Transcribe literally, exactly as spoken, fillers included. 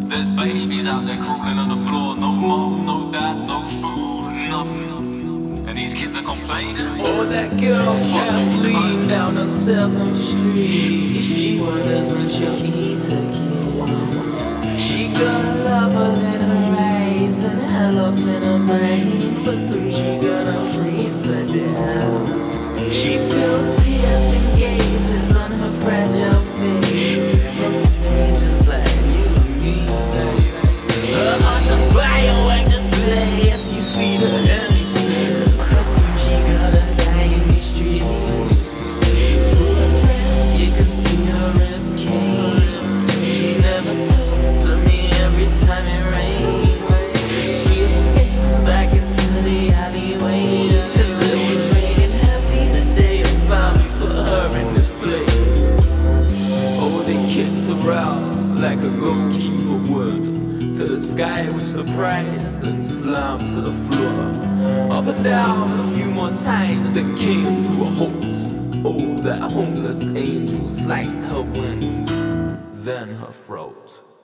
There's babies out there crawling on the floor. No mom, no dad, no food, nothing. And these kids are complaining. Oh, that girl Kathleen down on seventh Street. She wonders when she'll eat again. She got a love in her eyes and hell up in her brain, but soon she gonna freeze to death. She feels piercing gazes on her fragile face from strangers like you and me. Her heart's a firework display if you feed her anything, 'cause soon she gonna die in these streets. Full of dress, you can see her ribcage. She never talks to me every time it rains. She escapes back into the alleyways, 'cause it was raining heavy the day I finally put her in this place. Oh, they kicked her out like a goalkeeper would, to the sky with surprise, then slammed to the floor. Up and down a few more times, then came to a halt. Oh, that homeless angel sliced her wings, then her throat.